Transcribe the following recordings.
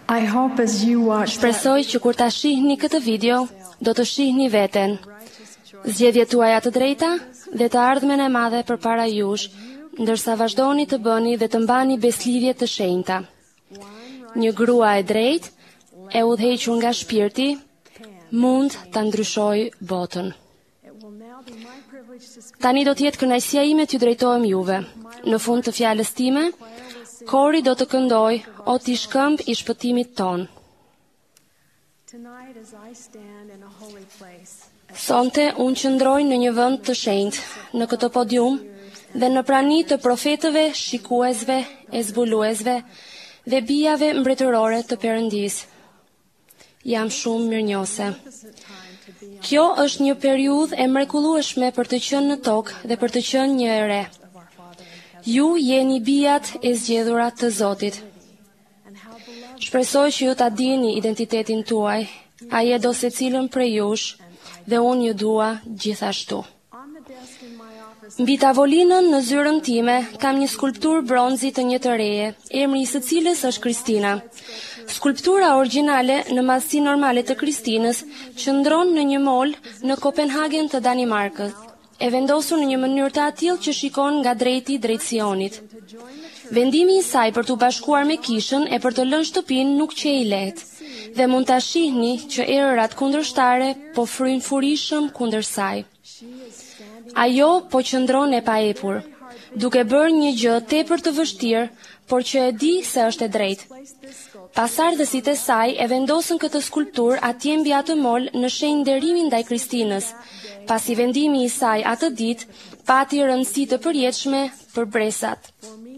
I hope as you watch that Shpresoj që kur ta shihni këtë video, do të shihni veten, zgjedhjet tuaja të drejta dhe të ardhmen e madhe përpara jush, ndërsa vazhdoni të bëni dhe të mbani beslidhje të shenjta. Një grua e drejtë, e udhëhequr nga shpirti, mund ta ndryshojë botën. Tani do të jetë kënaqësia ime t'ju drejtohem juve. Në fund të fjalës time, kori do të këndoj o ti shkëmb i shpëtimit ton. Sonte unë qëndroj në një vend të shenjtë, në këtë podium dhe në prani të profetëve, shikuesve, e zbuluesve dhe bijave mbretërore të Perëndisë. Jam shumë mirënjohëse. Kjo është një periudhë e mrekullueshme për të qenë në tokë dhe për të qenë një e re. Ju jeni bijat e zgjedhura të Zotit. Shpresoj që ju ta dini identitetin tuaj, ai e do secilën prej jush dhe unë ju dua gjithashtu. Mbi tavolinën në zyrën time kam një skulptur bronzi të një të reje, emri i së cilës është Kristina. Skulptura origjinale në madhësi normale të Kristinës qëndron në një mol në Kopenhagen të Danimarkës, e vendosur në një mënyrë të atill që shikon nga drejti drejt Sionit. Vendimi i saj për t'u bashkuar me kishën e për të lënë shtëpinë nuk që i lehtë, dhe mund ta shihni që erërat kundërshtare po fryjnë furishëm kundër saj. Ajo po qëndron e paepur, duke bërë një gjë tepër të vështirë, por që e di se është e drejtë. Pasardhësit e saj e vendosën këtë skulptur atje mbi atë mol në shenjë nderimi ndaj Kristinës. Pasi vendimi i saj atë ditë pati rëndësi të përjetshme për bresat.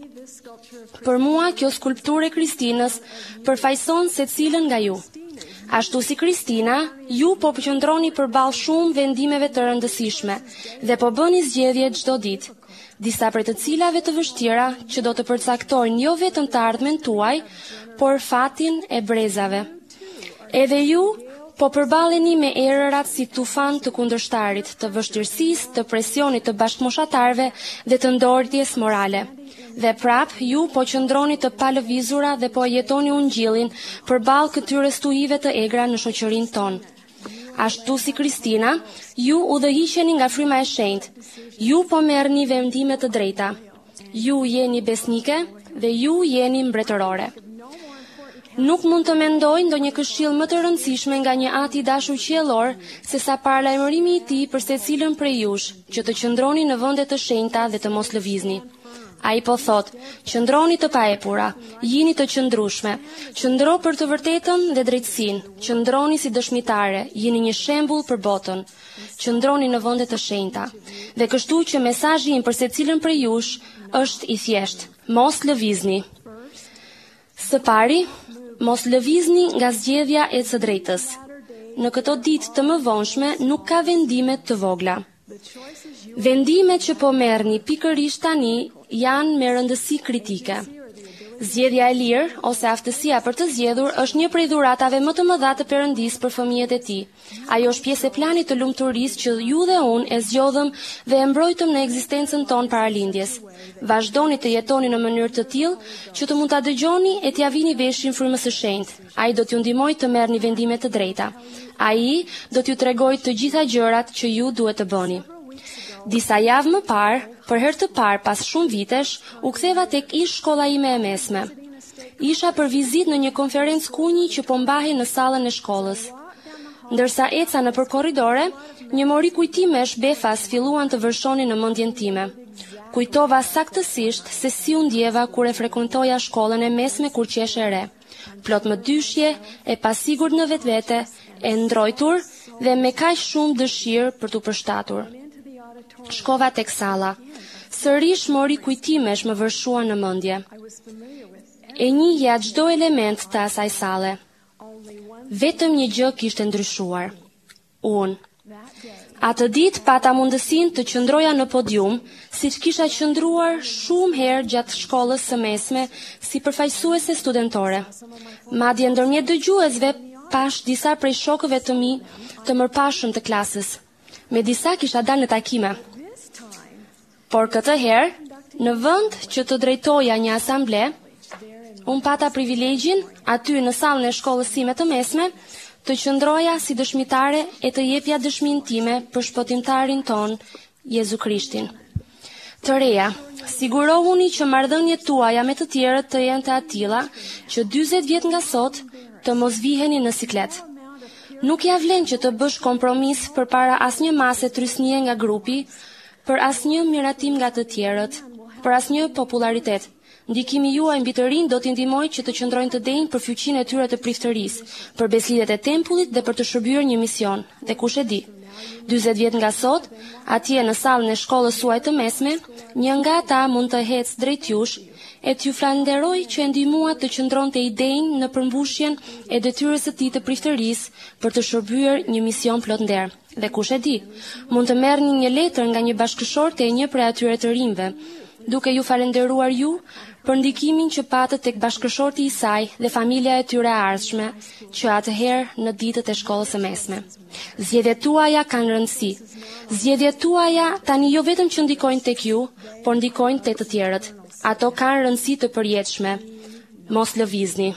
Për mua kjo skulpturë e Kristinës përfaqëson secilën nga ju. Ashtu si Kristina, ju po qëndroni përballë shumë vendimeve të rëndësishme dhe po bëni zgjedhje çdo ditë, disa prej të cilave të vështira që do të përcaktojnë jo vetëm të ardhmen tuaj, por fatin e brezave. Edhe ju po përballeni me erërat si tufan të kundërshtarit, të vështirësisë, të presionit të bashkëmoshatarëve dhe të ndortjes morale. Dhe prap, ju po qëndroni të palëvizura dhe po jetoni ungjillin përballë këtyre stuhive të egra në shoqërinë tonë. Ashtu si Kristina, ju udhëhiqeni nga fryma e shenjtë. Ju po merrni vendime të drejta. Ju jeni besnike dhe ju jeni mbretërore. Nuk mund të mendoj ndonjë këshill më të rëndësishme nga një ati dashur qiellor se sa paralajmërimi i tij për secilën prej jush, që të qëndroni në vende të shenjta dhe të mos lëvizni. Ai po thot, qëndroni të paepura, jini të qëndrueshme, qëndro për të vërtetën dhe drejtësinë, qëndroni si dëshmitare, jini një shembull për botën, qëndroni në vende të shenjta. Dhe kështu që mesazhi im për secilën prej jush është i thjeshtë, mos lëvizni. Së pari, mos lëvizni nga zgjedhja e së drejtës. Në këto ditë të mëvonshme nuk ka vendime të vogla. Vendimet që po merrni pikërisht tani janë me rëndësi kritike. Zgjedhja e lirë ose aftësia për të zgjedhur është një prej dhuratave më të mëdha të Perëndisë për fëmijët e tij. Ajo është pjesë e planit të lumturisë që ju dhe unë e zgjodhëm dhe e mbrojtëm në ekzistencën tonë paralindjes. Vazhdoni të jetoni në mënyrë të tillë që të mund ta dëgjoni e t'ia vini veshin frymës së shenjtë. Ai do t'ju ndihmojë të merrni vendime të drejta. Ai do t'ju tregojë të gjitha gjërat që ju duhet të bëni. Disa javë më parë, për herë të parë pas shumë vitesh, u ktheva tek ish shkolla ime e mesme. Isha për vizitë në një konferencë kunji që po mbahej në sallën e shkollës. Ndërsa eca nëpër korridore, një mori kujtimesh befas filluan të vërshonin në mendjen time. Kujtova saktësisht se si u ndjeva kur e frekuentoja shkollën e mesme kur qesh e re. Plot më dyshje, e pasigurt në vetvete, e ndrojtur dhe me kaq shumë dëshirë për t'u përshtatur. Shkova tek salla. Sërish mori kujtimesh më vërshuan në mendje. E njihja çdo element të asaj salle. Vetëm një gjë kishte ndryshuar. Unë. Atë ditë pata mundësinë të qëndroja në podium, siç kisha qëndruar shumë herë gjatë shkollës së mesme si përfaqësuese studentore. Madje ndërmjet dëgjuesve pash disa prej shokëve të mi të mërpashëm të klasës. Me disa kisha dalë në takime. Por këtë herë, në vend që të drejtoja një asamble, unë pata privilegjin, aty në sallën e shkollës time të mesme, të qëndroja si dëshmitare e të jepja dëshminë time për shpotimtarin ton, Jezu Krishtin. Të reja, sigurohuni që marrëdhëniet tuaja me të tjerët të jenë të atilla që 40 vjet nga sot të mos viheni në siklet. Nuk ja vlen që të bësh kompromis përpara asnjë mase trysnie nga grupi, për asnjë miratim nga të tjerët, për asnjë popularitet. Ndikimi juaj mbi të rinj do t'i ndihmojë që të qëndrojnë të denjë për fuqinë e tyre të prifterisë, për beslidhet e tempullit dhe për të shërbyer një mision. Dhe kush e di? 40 vjet nga sot, atje në sallën e shkollës suaj të mesme, një nga ata mund të ecë drejt jush e t'ju falenderoj që e ndihmuat të qëndronte i denjë në përmbushjen e detyrës së tij të prifterisë për të shërbyer një mision plot nder. Dhe kush e di? Mund të merrni një letër nga një bashkëshorte e një prej atyre të rinjve, duke ju falenderuar ju për ndikimin që patët tek bashkëshorti i saj dhe familja e tyre ardhshme, që atëherë në ditët e shkollës së mesme. Zgjedhjet tuaja kanë rëndësi. Zgjedhjet tuaja tani jo vetëm që ndikojnë tek ju, por ndikojnë tek të tjerët. Ato kanë rëndësi të përjetshme. Mos lëvizni.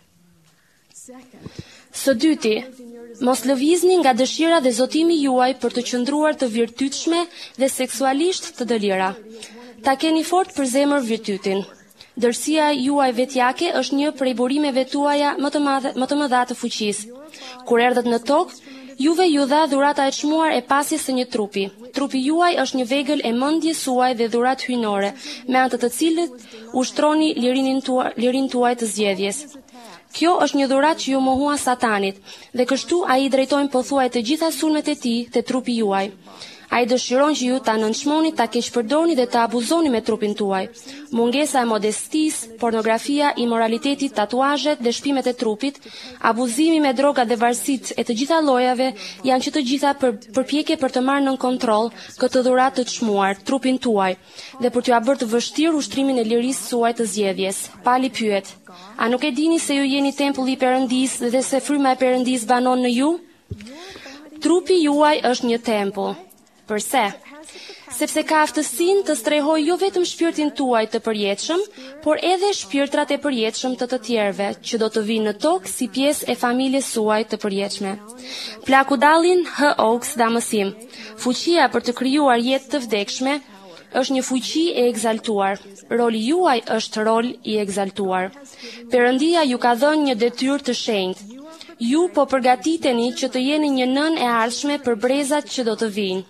Së dyti, mos lëvizni nga dëshira dhe zotimi juaj për të qëndruar të virtytshme dhe seksualisht të dëlira. Ta keni fort për zemër virtytin. Dërsia juaj vetjake është një prej burimeve tuaja më të mëdha të fuqisë. Kur erdhët në tokë, juve ju dha dhurata e çmuar e pasjes së një trupi. Trupi juaj është një vegël e mendjes suaj dhe dhuratë hyjnore, me anë të cilit ushtroni lirinë tuaj të zgjedhjes. Kjo është një dhuratë që ju mohua Satanit, dhe kështu ai drejtojnë pothuaj të gjitha sulmet e tij te trupi juaj. Ai dëshiron që ju ta nënçmoni, ta keqpërdorni dhe ta abuzoni me trupin tuaj. Mungesa e modestisë, pornografia, imoraliteti, tatuazhet dhe shpimet e trupit, abuzimi me droga dhe varësitë e të gjitha llojeve janë që të gjitha përpjekje për të marrë nën kontroll këtë dhuratë të çmuar, trupin tuaj, dhe për t'ju bërë të vështirë ushtrimin e lirisë suaj të zgjedhjes. Pali pyet: a nuk e dini se ju jeni tempulli i Perëndisë dhe se fryma e Perëndisë banon në ju? Trupi juaj është një tempull. Përse? Sepse ka aftësinë të strehojë jo vetëm shpirtin tuaj të përjetshëm, por edhe shpirtrat e përjetshëm të tjerëve, që do të vinë në tokë si pjesë e familjes suaj të përjetshme. Plaku Dallin H. Oaks dha mësim: fuqia për të krijuar jetë të vdekshme është një fuqi e egzaltuar. Roli juaj është rol i egzaltuar. Perëndia ju ka dhënë një detyrë të shenjtë. Ju po përgatiteni që të jeni një nënë e ardhshme për brezat që do të vinë.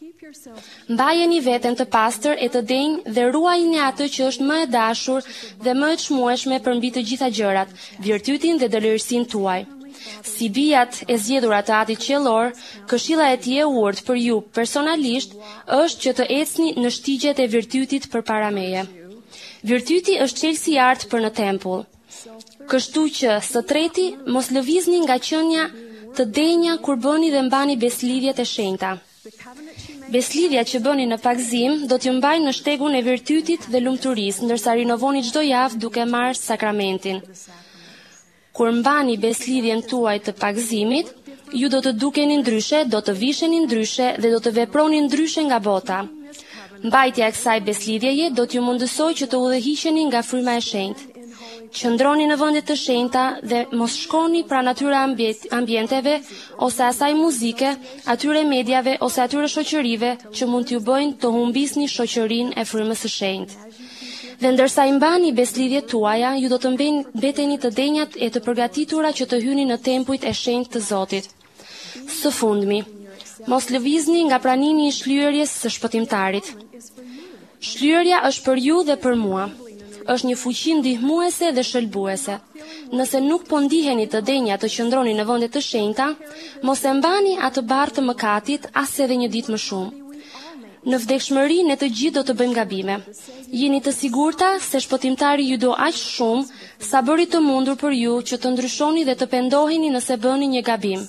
Mbajeni veten të pastër e të denjë dhe ruajini atë që është më e dashur dhe më e çmueshme përmbi të gjitha gjërat, virtytin dhe dëlirësinë tuaj. Si bijat e zgjedhura të Atit qiellor, këshilla e tij e urtë për ju personalisht është që të ecni në shtigjet e virtytit përpara meje. Virtyti është çelësi i artë për në tempull. Kështu që, së treti, mos lëvizni nga qenia të denja kur bëni dhe mbani beslidhjet e shenjta. Beslidhja që bëni në pagzim do t'ju mbajnë në shtegun e virtytit dhe lumturisë, ndërsa rinovoni çdo javë duke marrë sakramentin. Kur mbani beslidhjen tuaj të pagzimit, ju do të dukeni ndryshe, do të visheni ndryshe dhe do të veproni ndryshe nga bota. Mbajtja e kësaj beslidhjeje do t'ju mundësojë që të udhëhiqeni nga fryma e shenjtë. Qëndroni në vende të shenjta dhe mos shkoni pranë atyre ambienteve ose asaj muzike, atyre mediave ose atyre shoqërive që mund t'ju bëjnë të humbisni shoqërinë e frymës së shenjtë. Dhe ndërsa i mbani beslidhjet tuaja, ju do të mbeteni të denjat e të përgatitura që të hyni në tempujt e shenjtë të Zotit. Së fundmi, mos lëvizni nga pranimi i shlyerjes së shpëtimtarit. Shlyerja është për ju dhe për mua. Është një fuqi ndihmuese dhe shëlbuese. Nëse nuk po ndiheni të denja të qëndroni në vende të shenjta, mos e mbani atë barë të mëkatit as edhe një ditë më shumë. Në vdekshmëri ne të gjithë do të bëjmë gabime. Jeni të sigurta se shpëtimtari ju do aq shumë sa bëri të mundur për ju që të ndryshoni dhe të pendoheni nëse bëni një gabim.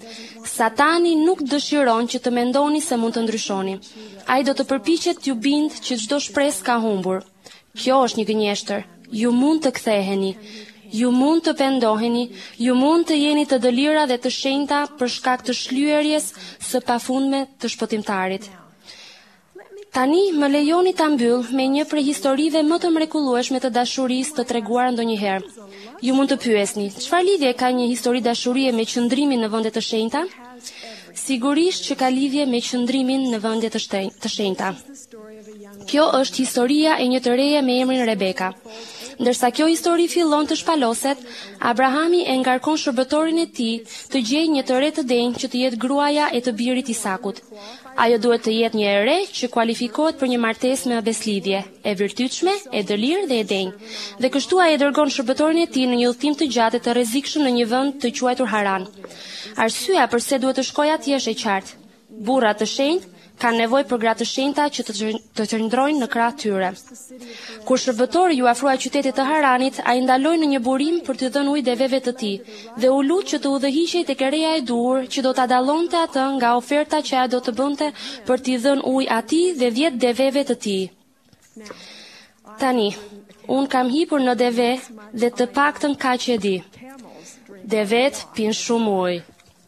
Satani nuk dëshiron që të mendoni se mund të ndryshoni. Ai do të përpiqet t'ju bindë që çdo shpresë ka humbur. Kjo është një gënjeshtër. Ju mund të ktheheni, ju mund të pendoheni, ju mund të jeni të dëlira dhe të shenjta për shkak të shlyerjes së pafundme të shpëtimtarit. Tani më lejoni ta mbyll me një prej historive më të mrekullueshme të dashurisë të treguara ndonjëherë. Ju mund të pyesni, çfarë lidhje ka një histori dashurie me qëndrimin në vende të shenjta? Sigurisht që ka lidhje me qëndrimin në vende të shenjta. Kjo është historia e një të reje me emrin Rebeka. Ndërsa kjo histori fillon të shpaloset, Abrahami e ngarkon shërbëtorin e tij të gjejë një të re të denjë që të jetë gruaja e të birit Isakut. Ajo duhet të jetë një e re që kualifikohet për një martesë me beslidhje, e virtytshme, e dëlirë dhe e denjë. Dhe kështu ai e dërgon shërbëtorin e tij në një udhtim të gjatë të rrezikshëm në një vend të quajtur Haran. Arsyeja pse duhet të shkojë atje është e qartë. Burrat të shenjtë kanë nevojë për gra të shenjta që të qëndrojnë në krah tyre. Kur shërbëtori ju afrua qytetit të Haranit, ai ndaloi në një burim për t'i dhënë ujë deveve të tij dhe u lut që të udhëhiqej tek reja e duhur që do ta dallonte atë nga oferta që ai do të bënte për t'i dhënë ujë atij dhe 10 deveve të tij. Tani, un kam hipur në deve dhe të paktën kaq e di. Devet pinë shumë ujë.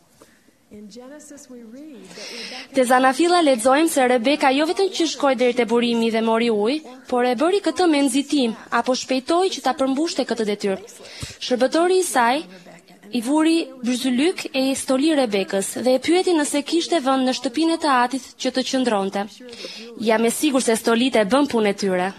Te Zanafilla lexojmë se Rebeka jo vetëm që shkoi deri te burimi dhe mori ujë, por e bëri këtë me nxitim apo shpejtoi që ta përmbushte këtë detyrë. Shërbëtori i saj i vuri bryzylyk e i stoli Rebekës dhe e pyeti nëse kishte vend në shtëpinë e të atit që të qëndronte. Jam e sigurt se stolitë e bën punën e tyre.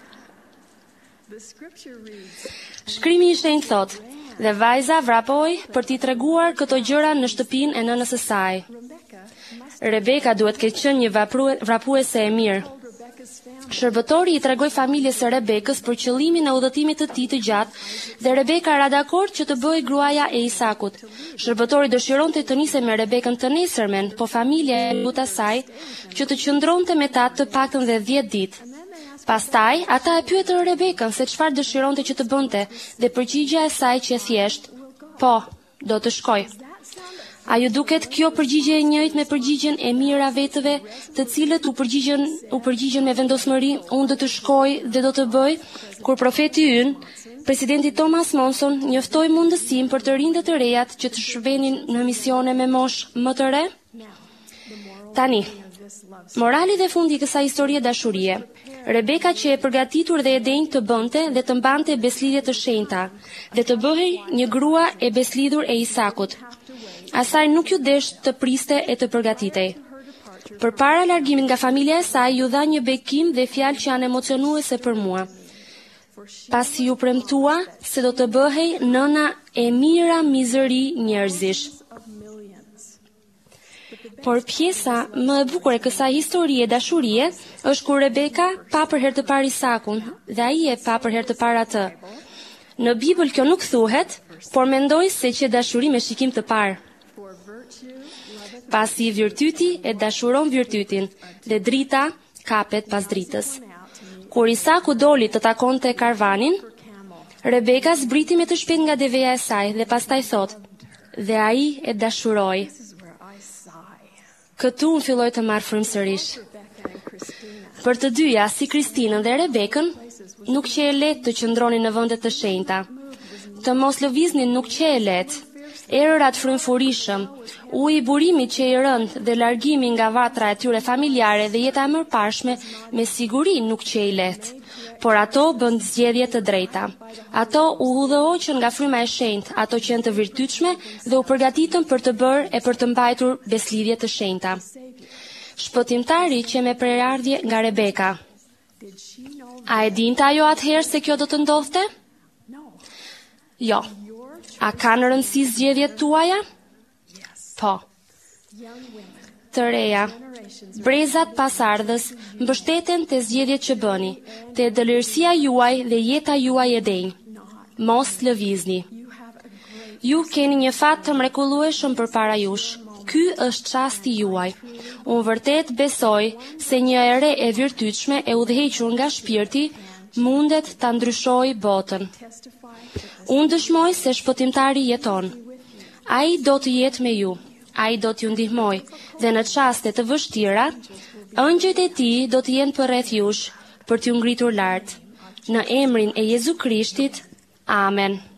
Shkrimi i shenjtë thotë: dhe vajza vrapoi për t'i treguar këto gjëra në shtëpinë e nënës së saj. Rebeka duhet të ketë qenë një vrapuese e mirë. Shërbëtori i tregoi familjes së Rebekës për qëllimin e udhëtimit të tij të gjatë dhe Rebeka ra dakord që të bëhej gruaja e Isakut. Shërbëtori dëshironte të nisej me Rebekën të nesërmen, po familja e luta saj që të qëndronte me ta të paktën dhe 10 ditë. Pastaj, ata e pyetën Rebekën se çfarë dëshironte që të bënte, dhe përgjigjja e saj që thjesht: "Po, do të shkoj." A ju duket kjo përgjigje e njëjtë me përgjigjen e mira vetëve, të cilët u përgjigjen me vendosmëri: "Unë do të shkoj dhe do të bëj", kur profeti ynë, presidenti Thomas Monson, njoftoi mundësinë për të rinjtë të rejat që të shërbenin në misione me moshë më të re? Tani, morali dhe fundi i kësaj historie dashurie. Rebeka që e përgatitur dhe e denjë të bënte dhe të mbante beslidhje të shenjta dhe të bëhej një grua e beslidhur e Isakut. Asaj nuk ju desh të priste e të përgatitej. Përpara largimit nga familja e saj ju dha një bekim dhe fjalë që janë emocionuese për mua. Pasi ju premtua se do të bëhej nëna e mira mizëri njerëzish. Por pjesa më e bukur e kësaj historie dashurie është kur Rebeka pa për herë të parë Isakun dhe ai e pa për herë të parë atë. Në Bibël kjo nuk thuhet, por mendoj se që dashuri me shikim të parë. Pasi virtyti e dashuron virtytin dhe drita kapet pas dritës. Kur Isaku doli të takonte karvanin, Rebeka zbriti me të shpejt nga deveja e saj dhe pastaj thot: "Dhe ai e dashuroi." Këtu unë filloj të marr frymë sërish. Për të dyja, si Kristinën dhe Rebekën, nuk që e letë të qëndroni në vende të shenjta. Të mos lëviznin nuk që e letë. Erërat frymëfurishëm, uji i burimit që i rënd dhe largimi nga vatra e tyre familjare dhe jeta e mërparshme me siguri nuk që i letë. Por ato bën zgjedhje të drejta. Ato u udhëhoqën nga fryma e shenjtë, ato që janë të virtytshme dhe u përgatitën për të bërë e për të mbajtur beslidhje të shenjta. Shpëtimtari që me prerardhje nga Rebeka. A e dinte ajo atëherë se kjo do të ndodhte? Jo. A kanë rëndësi zgjedhjet tuaja? Po. Të reja, brezat pasardhës mbështeten te zgjedhjet që bëni, te dëlirësia juaj dhe jeta juaj e denjë. Mos lëvizni. Ju keni një fat të mrekullueshëm përpara jush. Ky është çasti juaj. Unë vërtet besoj se një e re e virtytshme e udhëhequr nga shpirti mundet ta ndryshojë botën. Unë dëshmoj se shpëtimtari jeton. Ai do të jetë me ju. Ai do t'ju ndihmoj dhe në çaste të vështira, ëngjëjt e tij do të jenë përreth jush për t'ju ngritur lart. Në emrin e Jezu Krishtit. Amen.